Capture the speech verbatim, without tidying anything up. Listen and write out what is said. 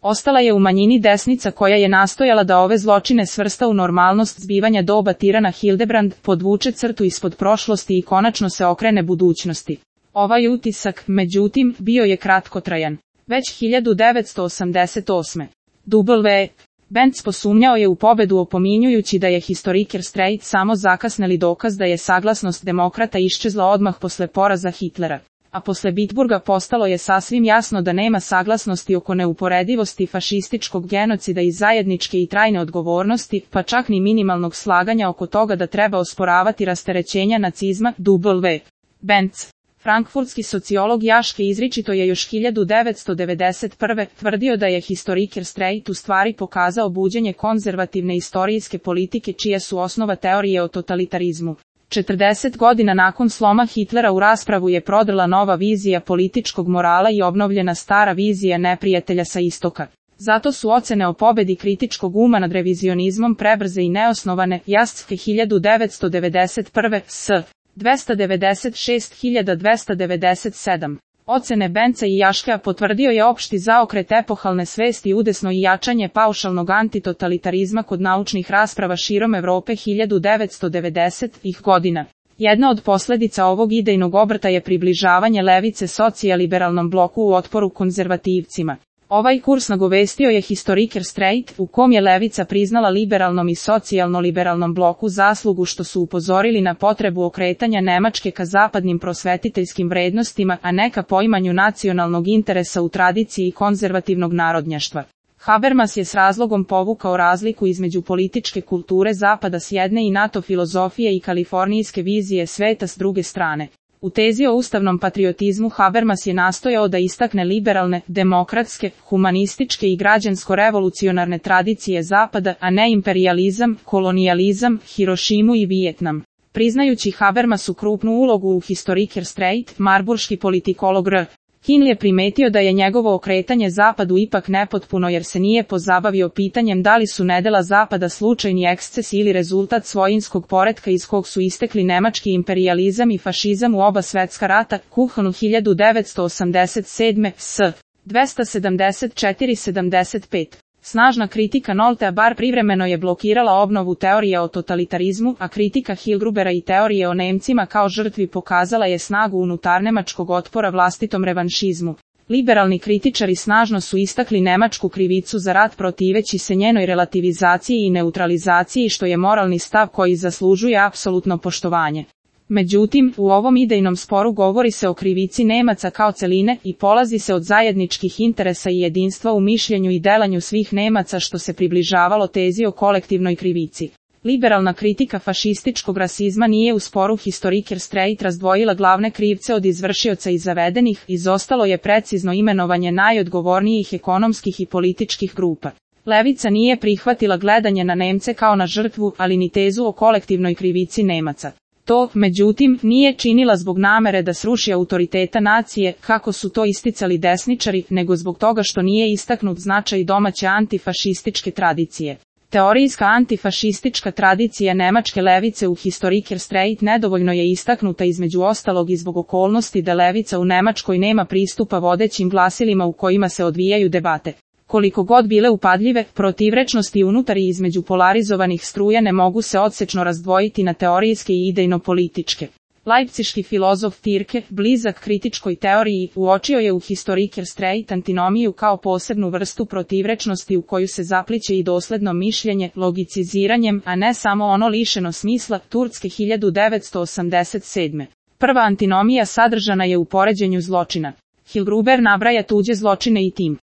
Ostala je u manjini desnica koja je nastojala da ove zločine svrsta u normalnost zbivanja doba tirana Hildebrand, podvuče crtu ispod prošlosti i konačno se okrene budućnosti. Ovaj utisak, međutim, bio je kratkotrajan. Već hiljadu devetsto osamdeset osme. W. Benz posumnjao je u pobedu opominjujući da je historiker Straight samo zakasneli dokaz da je saglasnost demokrata iščezla odmah posle poraza Hitlera. A posle Bitburga postalo je sasvim jasno da nema saglasnosti oko neuporedivosti fašističkog genocida i zajedničke i trajne odgovornosti, pa čak ni minimalnog slaganja oko toga da treba osporavati rasterećenja nacizma. W. Benz. Frankfurtski sociolog Jaške izričito je još hiljadu devetsto devedeset prve. tvrdio da je historiker Straight u stvari pokazao buđenje konzervativne istorijske politike čija su osnova teorije o totalitarizmu. četrdeset godina nakon sloma Hitlera u raspravu je prodrla nova vizija političkog morala i obnovljena stara vizija neprijatelja sa istoka. Zato su ocene o pobedi kritičkog uma nad revizionizmom prebrze i neosnovane. Jaske hiljadu devetsto devedeset prve. S. dvesta devedeset šest hiljadu dvesta devedeset sedam. Ocene Benca i Jaškea potvrdio je opšti zaokret epohalne svesti udesno i jačanje paušalnog antitotalitarizma kod naučnih rasprava širom Evrope hiljadu devetsto devedesetih godina. Jedna od posledica ovog idejnog obrta je približavanje levice socijaliberalnom bloku u otporu konzervativcima. Ovaj kurs nagovestio je historiker Straight, u kom je levica priznala liberalnom i socijalno-liberalnom bloku zaslugu što su upozorili na potrebu okretanja Nemačke ka zapadnim prosvetiteljskim vrednostima, a ne ka poimanju nacionalnog interesa u tradiciji konzervativnog narodnjaštva. Habermas je s razlogom povukao razliku između političke kulture Zapada s jedne i NATO filozofije i kalifornijske vizije sveta s druge strane. U tezi o ustavnom patriotizmu Habermas je nastojao da istakne liberalne, demokratske, humanističke i građansko-revolucionarne tradicije Zapada, a ne imperializam, kolonijalizam, Hirošimu i Vijetnam. Priznajući Habermasu krupnu ulogu u historiker Straight, marburški politikolog R. Hill je primetio da je njegovo okretanje Zapadu ipak nepotpuno jer se nije pozabavio pitanjem da li su nedela Zapada slučajni eksces ili rezultat svojinskog poretka iz kog su istekli nemački imperijalizam i fašizam u oba svetska rata. Kuhn hiljadu devetsto osamdeset sedme. S. dvesta sedamdeset četiri sedamdeset pet. Snažna kritika Noltea bar privremeno je blokirala obnovu teorije o totalitarizmu, a kritika Hilgrubera i teorije o Nemcima kao žrtvi pokazala je snagu unutarnemačkog otpora vlastitom revanšizmu. Liberalni kritičari snažno su istakli nemačku krivicu za rat protiveći se njenoj relativizaciji i neutralizaciji što je moralni stav koji zaslužuje apsolutno poštovanje. Međutim, u ovom idejnom sporu govori se o krivici Nemaca kao celine i polazi se od zajedničkih interesa i jedinstva u mišljenju i delanju svih Nemaca što se približavalo tezi o kolektivnoj krivici. Liberalna kritika fašističkog rasizma nije u sporu historiker Straight razdvojila glavne krivce od izvršioca i zavedenih, izostalo je precizno imenovanje najodgovornijih ekonomskih i političkih grupa. Levica nije prihvatila gledanje na Nemce kao na žrtvu, ali ni tezu o kolektivnoj krivici Nemaca. To, međutim, nije činila zbog namere da sruši autoriteta nacije, kako su to isticali desničari, nego zbog toga što nije istaknut značaj domaće antifašističke tradicije. Teorijska antifašistička tradicija nemačke levice u historiker Straight nedovoljno je istaknuta između ostalog i zbog okolnosti da levica u Nemačkoj nema pristupa vodećim glasilima u kojima se odvijaju debate. Koliko god bile upadljive, protivrečnosti unutar i između polarizovanih struja ne mogu se odsečno razdvojiti na teorijske i idejno-političke. Leipziški filozof Tirke, blizak kritičkoj teoriji, uočio je u historiker Straight antinomiju kao posebnu vrstu protivrečnosti u koju se zapliće i dosledno mišljenje, logiciziranjem, a ne samo ono lišeno smisla. Turske hiljadu devetsto osamdeset sedme. Prva antinomija sadržana je u poređenju zločina. Hilgruber nabraja tuđe zločine i tim